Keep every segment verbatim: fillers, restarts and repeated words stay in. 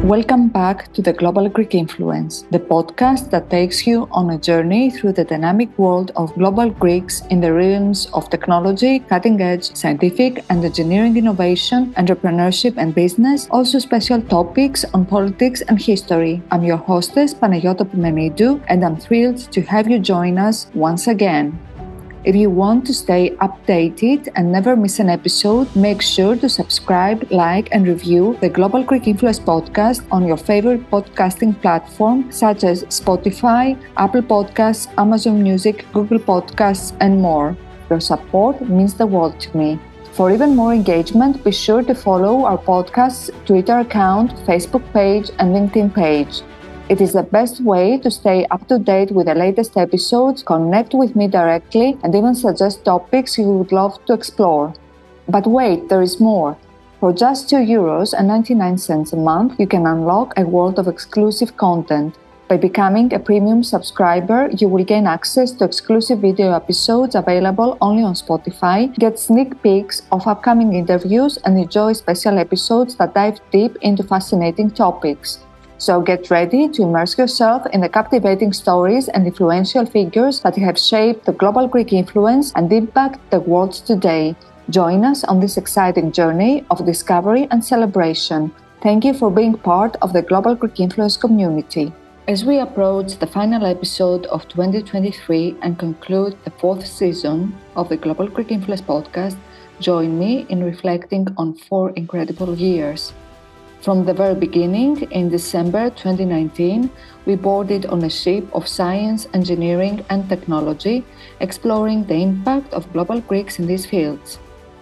Welcome back to the Global Greek Influence, the podcast that takes you on a journey through the dynamic world of global Greeks in the realms of technology, cutting-edge scientific and engineering innovation, entrepreneurship and business, also special topics on politics and history. I'm your hostess, Panagiotou Pimenidou, and I'm thrilled to have you join us once again. If you want to stay updated and never miss an episode, make sure to subscribe, like, and review the Global Greek Influence podcast on your favorite podcasting platform such as Spotify, Apple Podcasts, Amazon Music, Google Podcasts, and more. Your support means the world to me. For even more engagement, be sure to follow our podcast's Twitter account, Facebook page, and LinkedIn page. It is the best way to stay up to date with the latest episodes, connect with me directly, and even suggest topics you would love to explore. But wait, there is more. For just two euros and ninety-nine cents a month, you can unlock a world of exclusive content. By becoming a premium subscriber, you will gain access to exclusive video episodes available only on Spotify, get sneak peeks of upcoming interviews, and enjoy special episodes that dive deep into fascinating topics. So get ready to immerse yourself in the captivating stories and influential figures that have shaped the global Greek influence and impact the world today. Join us on this exciting journey of discovery and celebration. Thank you for being part of the Global Greek Influence community. As we approach the final episode of twenty twenty-three and conclude the fourth season of the Global Greek Influence podcast, join me in reflecting on four incredible years. From the very beginning, in December twenty nineteen, we boarded on a ship of science, engineering, and technology, exploring the impact of global Greeks in these fields.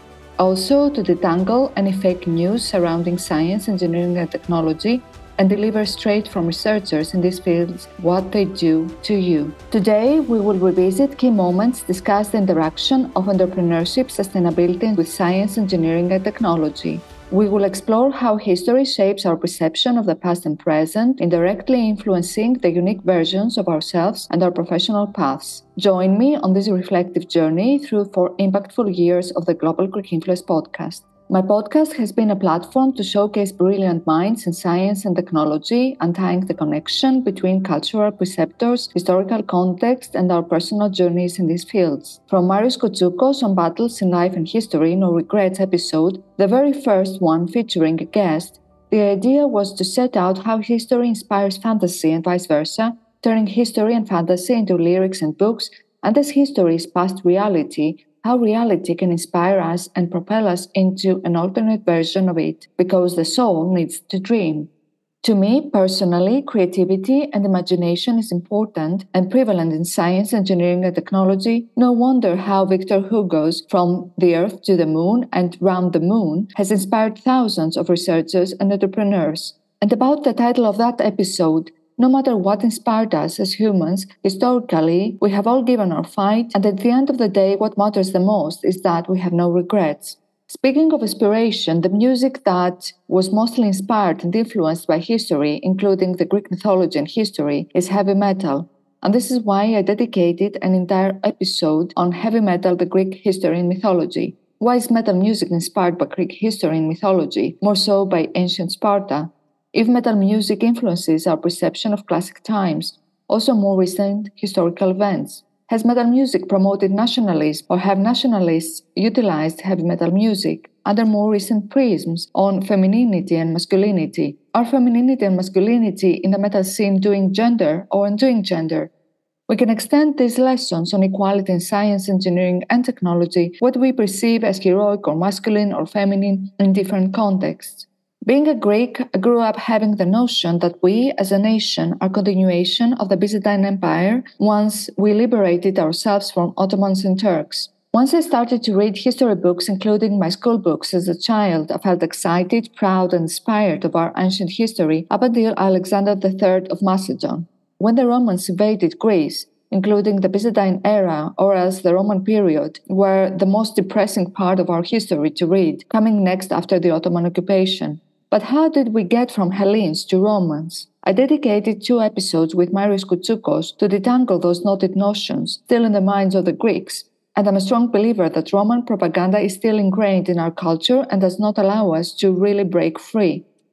Also, to detangle any fake news surrounding science, engineering, and technology, and deliver straight from researchers in these fields what they do to you. Today, we will revisit key moments, discuss the interaction of entrepreneurship, sustainability, with science, engineering, and technology. We will explore how history shapes our perception of the past and present, indirectly influencing the unique versions of ourselves and our professional paths. Join me on this reflective journey through four impactful years of the Global Greek Influence podcast. My podcast has been a platform to showcase brilliant minds in science and technology, untying the connection between cultural preceptors, historical context, and our personal journeys in these fields. From Marios Koutsoukos on battles in life and history, No Regrets episode, the very first one featuring a guest, the idea was to set out how history inspires fantasy and vice versa, turning history and fantasy into lyrics and books, and as history is past reality, how reality can inspire us and propel us into an alternate version of it, because the soul needs to dream. To me, personally, creativity and imagination is important and prevalent in science, engineering, and technology. No wonder how Victor Hugo's From the Earth to the Moon and Round the Moon has inspired thousands of researchers and entrepreneurs. And about the title of that episode, no matter what inspired us as humans, historically, we have all given our fight, and at the end of the day, what matters the most is that we have no regrets. Speaking of inspiration, the music that was mostly inspired and influenced by history, including the Greek mythology and history, is heavy metal. And this is why I dedicated an entire episode on heavy metal, the Greek history and mythology. Why is metal music inspired by Greek history and mythology, more so by ancient Sparta? If metal music influences our perception of classic times, also more recent historical events. Has metal music promoted nationalism, or have nationalists utilized heavy metal music under more recent prisms on femininity and masculinity? Are femininity and masculinity in the metal scene doing gender or undoing gender? We can extend these lessons on equality in science, engineering, and technology, what we perceive as heroic or masculine or feminine in different contexts. Being a Greek, I grew up having the notion that we, as a nation, are a continuation of the Byzantine Empire once we liberated ourselves from Ottomans and Turks. Once I started to read history books, including my school books as a child, I felt excited, proud, and inspired of our ancient history up until Alexander the Third of Macedon. When the Romans invaded Greece, including the Byzantine era or else the Roman period, were the most depressing part of our history to read, coming next after the Ottoman occupation. But how did we get from Hellenes to Romans? I dedicated two episodes with Marios Koutsoukos to detangle those noted notions still in the minds of the Greeks, and I'm a strong believer that Roman propaganda is still ingrained in our culture and does not allow us to really break free.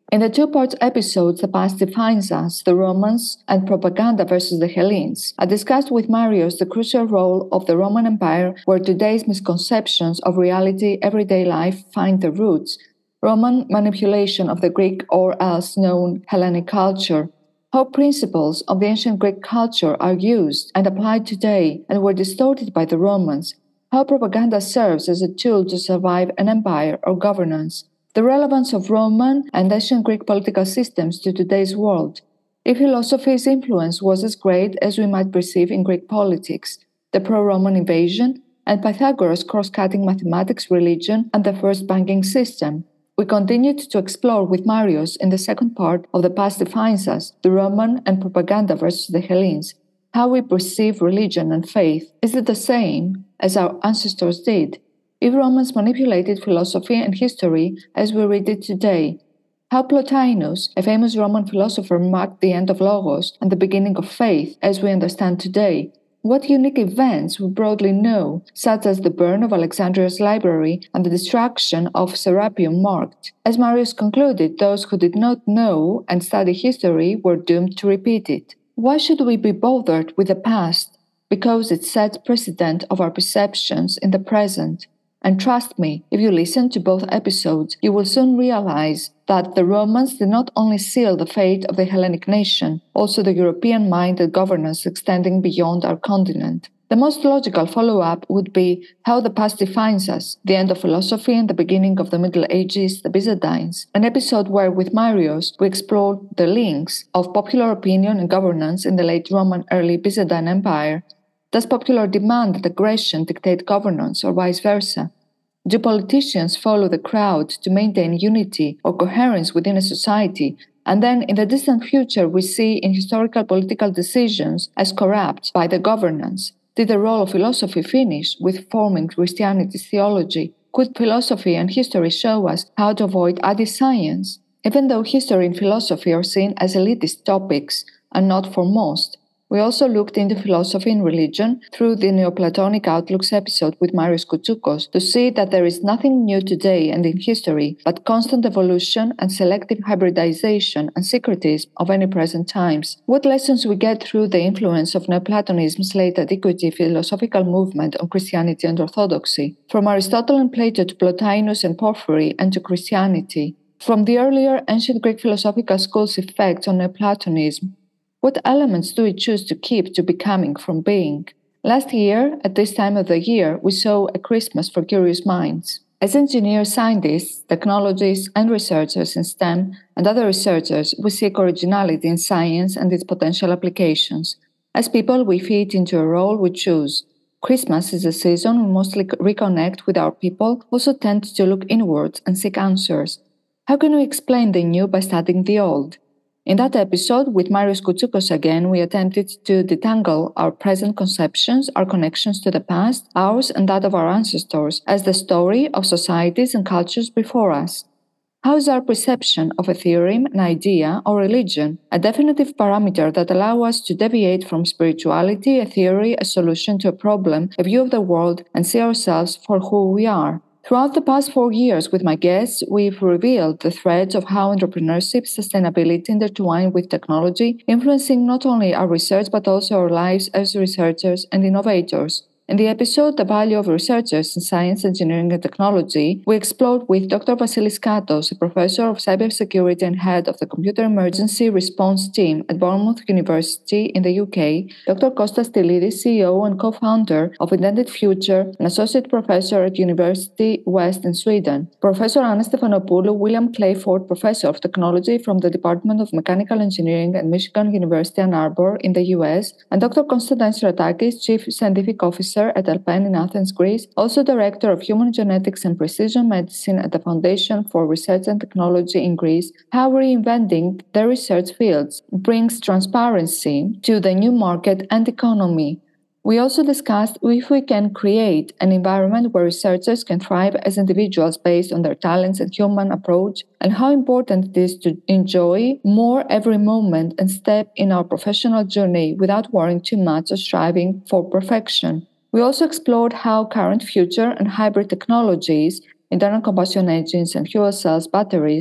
In the two-part episodes, The Past Defines Us, The Romans, and Propaganda versus the Hellenes, I discussed with Marios the crucial role of the Roman Empire where today's misconceptions of reality, everyday life find their roots, Roman manipulation of the Greek or else known Hellenic culture, how principles of the ancient Greek culture are used and applied today and were distorted by the Romans, how propaganda serves as a tool to survive an empire or governance, the relevance of Roman and ancient Greek political systems to today's world, if philosophy's influence was as great as we might perceive in Greek politics, the pro-Roman invasion, and Pythagoras' cross-cutting mathematics, religion, and the first banking system. We continued to explore with Marios in the second part of The Past Defines Us, the Roman and propaganda versus the Hellenes, how we perceive religion and faith. Is it the same as our ancestors did? If Romans manipulated philosophy and history as we read it today, how Plotinus, a famous Roman philosopher, marked the end of Logos and the beginning of faith as we understand today, what unique events we broadly know, such as the burn of Alexandria's library and the destruction of Serapeum, marked. As Marios concluded, those who did not know and study history were doomed to repeat it. Why should we be bothered with the past? Because it sets precedent of our perceptions in the present. And trust me, if you listen to both episodes, you will soon realize that the Romans did not only seal the fate of the Hellenic nation, also the European-minded governance extending beyond our continent. The most logical follow-up would be how the past defines us, the end of philosophy and the beginning of the Middle Ages, the Byzantines, an episode where with Marios we explored the links of popular opinion and governance in the late Roman early Byzantine Empire. Does popular demand and aggression dictate governance or vice versa? Do politicians follow the crowd to maintain unity or coherence within a society? And then in the distant future we see in historical political decisions as corrupt by the governance. Did the role of philosophy finish with forming Christianity's theology? Could philosophy and history show us how to avoid anti-science? Even though history and philosophy are seen as elitist topics and not for most, we also looked into philosophy and religion through the Neoplatonic Outlooks episode with Marios Koutsoukos to see that there is nothing new today and in history but constant evolution and selective hybridization and syncretism of any present times. What lessons we get through the influence of Neoplatonism's late antiquity philosophical movement on Christianity and Orthodoxy, from Aristotle and Plato to Plotinus and Porphyry and to Christianity, from the earlier ancient Greek philosophical school's effects on Neoplatonism. What elements do we choose to keep to becoming from being? Last year, at this time of the year, we saw a Christmas for curious minds. As engineers, scientists, technologists, and researchers in STEM and other researchers, we seek originality in science and its potential applications. As people, we fit into a role we choose. Christmas is a season we mostly reconnect with our people, also tend to look inwards and seek answers. How can we explain the new by studying the old? In that episode, with Marios Koutsoukos again, we attempted to detangle our present conceptions, our connections to the past, ours and that of our ancestors, as the story of societies and cultures before us. How is our perception of a theorem, an idea, or religion a definitive parameter that allows us to deviate from spirituality, a theory, a solution to a problem, a view of the world, and see ourselves for who we are? Throughout the past four years with my guests, we've revealed the threads of how entrepreneurship, sustainability intertwine with technology, influencing not only our research but also our lives as researchers and innovators. In the episode, The Value of Researchers in Science, Engineering and Technology, we explored with Doctor Vasilis Katos, a professor of cybersecurity and head of the Computer Emergency Response Team at Bournemouth University in the U K, Doctor Kostas Stylidis, C E O and co-founder of Intended Future, an associate professor at University West in Sweden, Professor Anna Stefanopoulou, William Clayford, professor of technology from the Department of Mechanical Engineering at Michigan University Ann Arbor in the U S, and Doctor Konstantinos Stratakis, chief scientific officer at Alpine in Athens, Greece, also Director of Human Genetics and Precision Medicine at the Foundation for Research and Technology in Greece, how reinventing the research fields brings transparency to the new market and economy. We also discussed if we can create an environment where researchers can thrive as individuals based on their talents and human approach, and how important it is to enjoy more every moment and step in our professional journey without worrying too much or striving for perfection. We also explored how current, future, and hybrid technologies, internal combustion engines and fuel cells, batteries,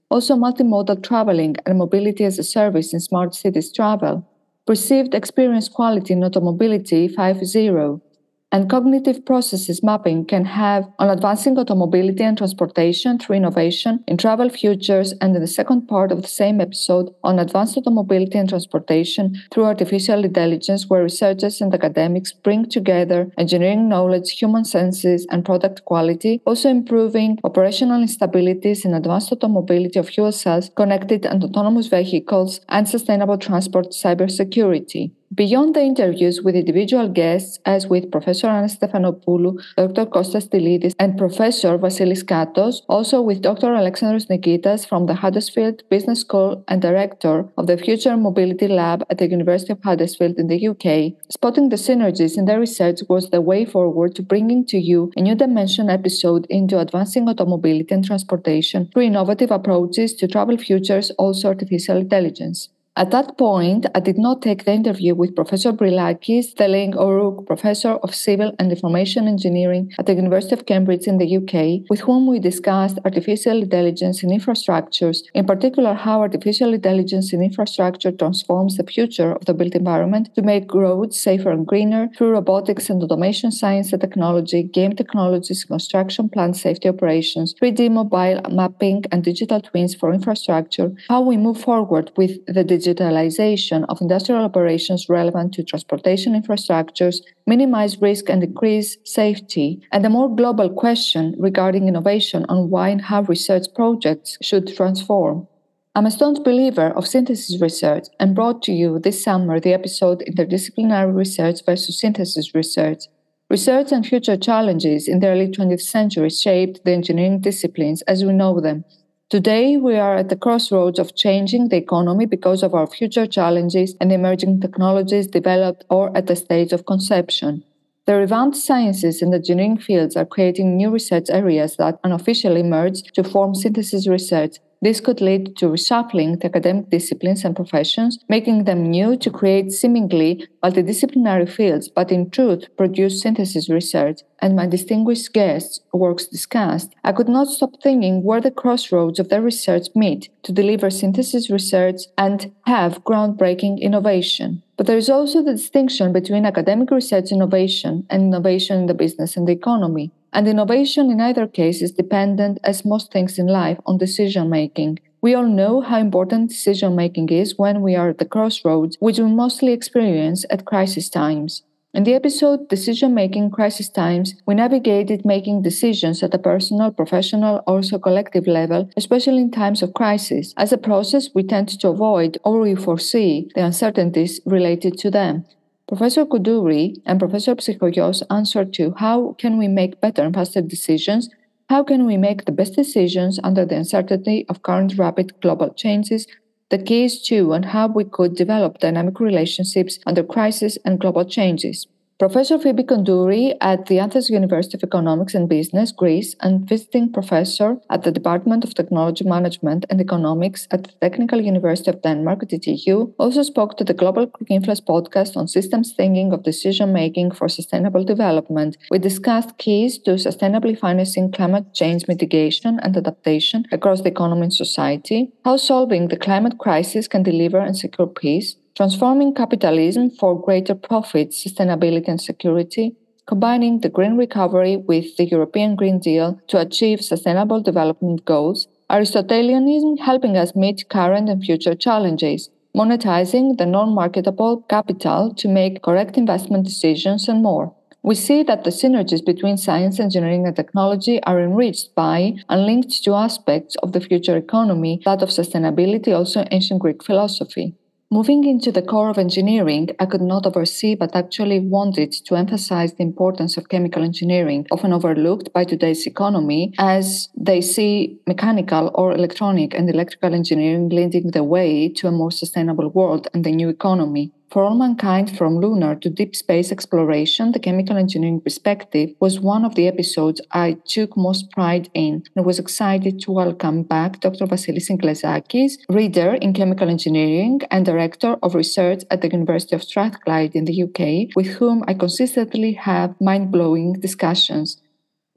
Also multimodal traveling and mobility as a service in smart cities travel, perceived experience quality in automobility five point oh, and cognitive processes mapping can have on advancing automobility and transportation through innovation in travel futures, and in the second part of the same episode on advanced automobility and transportation through artificial intelligence, where researchers and academics bring together engineering knowledge, human senses, and product quality, also improving operational instabilities in advanced automobility of fuel cells, connected and autonomous vehicles, and sustainable transport cybersecurity. Beyond the interviews with individual guests, as with Professor Anna Stefanopoulou, Doctor Kostas Stylidis, and Professor Vasilis Katos, also with Doctor Alexandros Nikitas from the Huddersfield Business School and Director of the Future Mobility Lab at the University of Huddersfield in the U K, spotting the synergies in their research was the way forward to bringing to you a new dimension episode into advancing automobility and transportation through innovative approaches to travel futures, also artificial intelligence. At that point, I did not take the interview with Professor Brilakis, Teling Oruk, Professor of Civil and Information Engineering at the University of Cambridge in the U K, with whom we discussed artificial intelligence in infrastructures, in particular how artificial intelligence in infrastructure transforms the future of the built environment to make roads safer and greener through robotics and automation science and technology, game technologies, construction plant safety operations, three D mobile mapping and digital twins for infrastructure, how we move forward with the digital digitalization of industrial operations relevant to transportation infrastructures, minimize risk and increase safety, and a more global question regarding innovation on why and how research projects should transform. I'm a staunch believer of synthesis research and brought to you this summer the episode Interdisciplinary Research versus Synthesis Research. Research and future challenges in the early twentieth century shaped the engineering disciplines as we know them. Today, we are at the crossroads of changing the economy because of our future challenges and emerging technologies developed or at the stage of conception. The revamped sciences and engineering fields are creating new research areas that unofficially merge to form synthesis research. This could lead to reshuffling the academic disciplines and professions, making them new to create seemingly multidisciplinary fields, but in truth produce synthesis research. And my distinguished guests' works discussed, I could not stop thinking where the crossroads of their research meet to deliver synthesis research and have groundbreaking innovation. But there is also the distinction between academic research innovation and innovation in the business and the economy. And innovation in either case is dependent, as most things in life, on decision-making. We all know how important decision-making is when we are at the crossroads, which we mostly experience at crisis times. In the episode Decision-Making Crisis Times, we navigated making decisions at a personal, professional, or also collective level, especially in times of crisis. As a process, we tend to avoid or we foresee the uncertainties related to them. Professor Koudouri and Professor Psychogios answered to how can we make better and faster decisions, how can we make the best decisions under the uncertainty of current rapid global changes, the keys to and how we could develop dynamic relationships under crisis and global changes. Professor Phoebe Kondouri at the Athens University of Economics and Business, Greece, and visiting professor at the Department of Technology Management and Economics at the Technical University of Denmark, D T U, also spoke to the Global Greek Influence podcast on systems thinking of decision-making for sustainable development. We discussed keys to sustainably financing climate change mitigation and adaptation across the economy and society, how solving the climate crisis can deliver and secure peace, transforming capitalism for greater profits, sustainability and security, combining the green recovery with the European Green Deal to achieve sustainable development goals, Aristotelianism helping us meet current and future challenges, monetizing the non-marketable capital to make correct investment decisions, and more. We see that the synergies between science, engineering, and technology are enriched by and linked to aspects of the future economy, that of sustainability, also ancient Greek philosophy. Moving into the core of engineering, I could not oversee but actually wanted to emphasize the importance of chemical engineering, often overlooked by today's economy, as they see mechanical or electronic and electrical engineering leading the way to a more sustainable world and the new economy. For all mankind, from lunar to deep space exploration, the chemical engineering perspective was one of the episodes I took most pride in and was excited to welcome back Doctor Vasilis Inglezakis, reader in chemical engineering and director of research at the University of Strathclyde in the U K, with whom I consistently have mind-blowing discussions.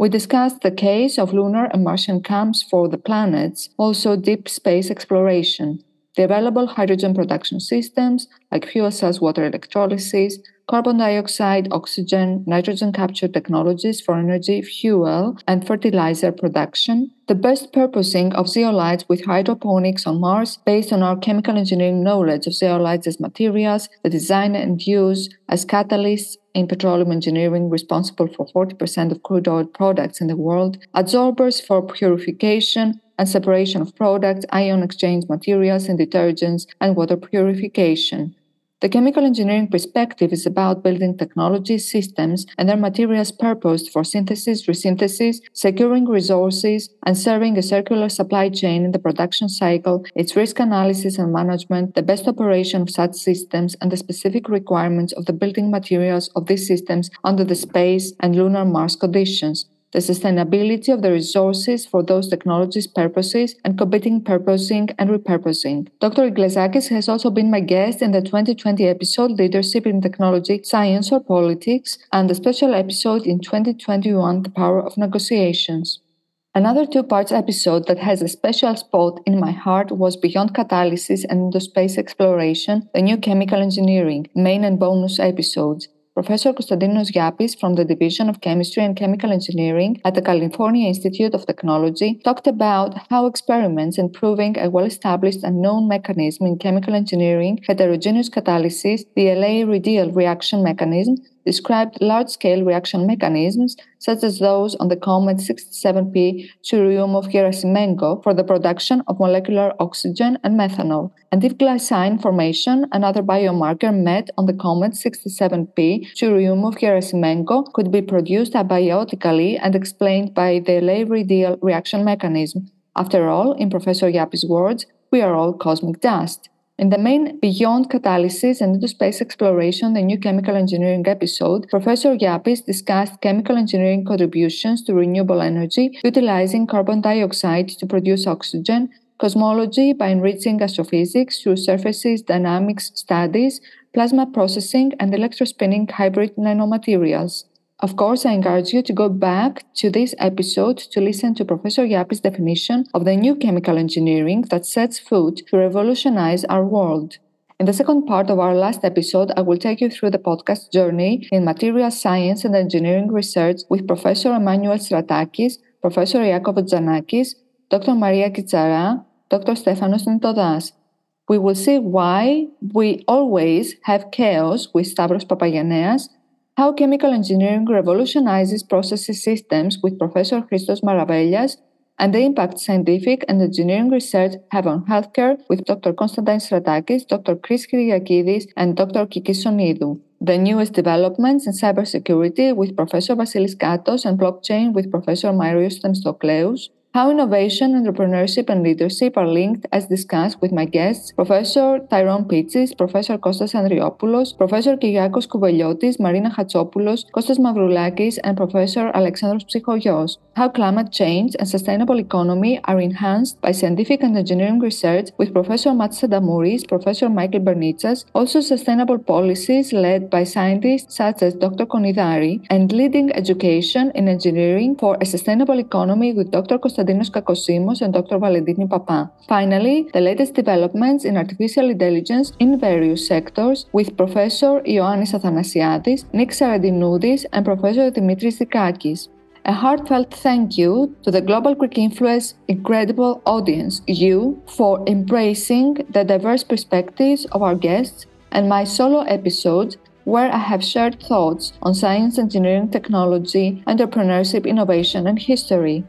We discussed the case of lunar and Martian camps for the planets, also deep space exploration, the available hydrogen production systems like fuel cells, water electrolysis, carbon dioxide, oxygen, nitrogen capture technologies for energy, fuel, and fertilizer production, the best purposing of zeolites with hydroponics on Mars based on our chemical engineering knowledge of zeolites as materials, the design and use as catalysts in petroleum engineering responsible for forty percent of crude oil products in the world, adsorbers for purification and separation of products, ion exchange materials and detergents, and water purification. The chemical engineering perspective is about building technologies, systems, and their materials purposed for synthesis, resynthesis, securing resources, and serving a circular supply chain in the production cycle, its risk analysis and management, the best operation of such systems, and the specific requirements of the building materials of these systems under the space and lunar Mars conditions, the sustainability of the resources for those technologies' purposes, and combating purposing and repurposing. Doctor Iglesiakis has also been my guest in the twenty twenty episode Leadership in Technology, Science or Politics, and the special episode in twenty twenty-one, The Power of Negotiations. Another two-parts episode that has a special spot in my heart was Beyond Catalysis and Endospace Exploration, the New Chemical Engineering, main and bonus episodes. Professor Konstantinos Giapis from the Division of Chemistry and Chemical Engineering at the California Institute of Technology talked about how experiments in proving a well-established and known mechanism in chemical engineering, heterogeneous catalysis, the L A radial reaction mechanism, described large-scale reaction mechanisms such as those on the comet sixty-seven P Churyumov-Gerasimenko for the production of molecular oxygen and methanol, and if glycine formation, another biomarker met on the comet sixty-seven P Churyumov-Gerasimenko, could be produced abiotically and explained by the L A radial reaction mechanism. After all, in Professor Giapis' words, we are all cosmic dust. In the main Beyond Catalysis and Endospace Exploration, the New Chemical Engineering episode, Professor Giapis discussed chemical engineering contributions to renewable energy, utilizing carbon dioxide to produce oxygen, cosmology by enriching astrophysics through surfaces dynamics studies, plasma processing, and electrospinning hybrid nanomaterials. Of course, I encourage you to go back to this episode to listen to Professor Giapis' definition of the new chemical engineering that sets foot to revolutionize our world. In the second part of our last episode, I will take you through the podcast journey in materials science and engineering research with Professor Emmanuel Stratakis, Professor Iakovos Giannakis, Doctor Maria Kitsara, Doctor Stefanos Nitodas. We will see why we always have chaos with Stavros Papagianneas, how chemical engineering revolutionizes processes systems with Professor Christos Maravellias, and the impact scientific and engineering research have on healthcare with Doctor Konstantinos Stratakis, Doctor Chris Kyriakidis, and Doctor Kikis Sonidou. The newest developments in cybersecurity with Professor Vasilis Katos and blockchain with Professor Marios Themistokleous. How innovation, entrepreneurship, and leadership are linked, as discussed with my guests, Professor Tyrone Pitsis, Professor Kostas Andriopoulos, Professor Kyriakos Kouveliotis, Marina Hatsopoulos, Kostas Mavroulakis, and Professor Alexandros Psychogios. How climate change and sustainable economy are enhanced by scientific and engineering research with Professor Matis Adamouris, Professor Michael Bernitsas, also sustainable policies led by scientists such as Doctor Konidari, and leading education in engineering for a sustainable economy with Doctor Konstantinos Kakosimos and Doctor Valentini Papa. Finally, the latest developments in artificial intelligence in various sectors with Professor Ioannis Athanasiadis, Nick Sarandinoudis, and Professor Dimitris Dikakis. A heartfelt thank you to the Global Greek Influence incredible audience, you, for embracing the diverse perspectives of our guests and my solo episodes where I have shared thoughts on science, engineering, technology, entrepreneurship, innovation, and history.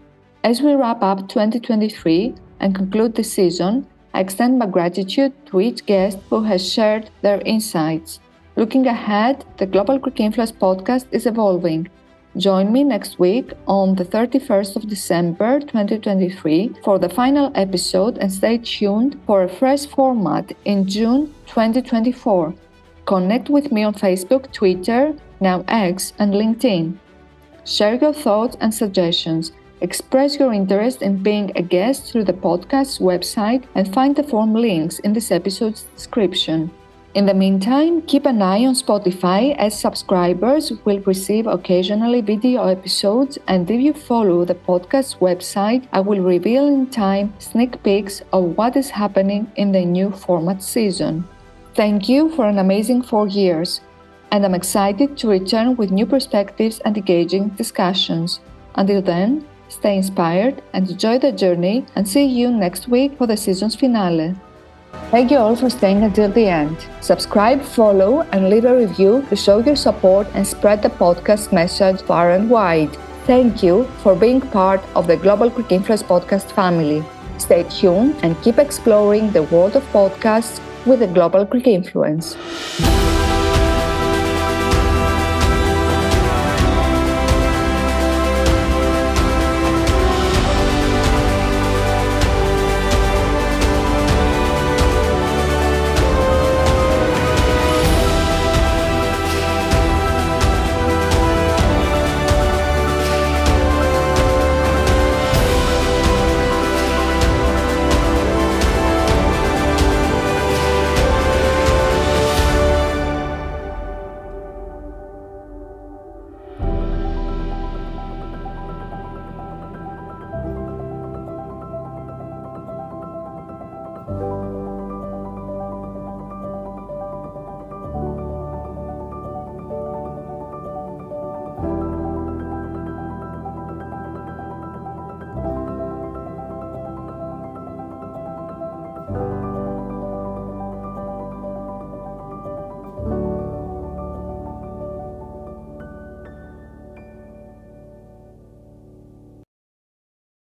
As we wrap up twenty twenty-three and conclude the season, I extend my gratitude to each guest who has shared their insights. Looking ahead, the Global Greek Influence podcast is evolving. Join me next week on the thirty-first of December twenty twenty-three for the final episode and stay tuned for a fresh format in June twenty twenty-four. Connect with me on Facebook, Twitter, now X, and LinkedIn. Share your thoughts and suggestions. Express your interest in being a guest through the podcast's website and find the form links in this episode's description. In the meantime, keep an eye on Spotify as subscribers will receive occasionally video episodes, and if you follow the podcast website, I will reveal in time sneak peeks of what is happening in the new format season. Thank you for an amazing four years, and I'm excited to return with new perspectives and engaging discussions. Until then, stay inspired and enjoy the journey, and see you next week for the season's finale. Thank you all for staying until the end. Subscribe, follow, and leave a review to show your support and spread the podcast message far and wide. Thank you for being part of the Global Greek Influence podcast family. Stay tuned and keep exploring the world of podcasts with the Global Greek Influence.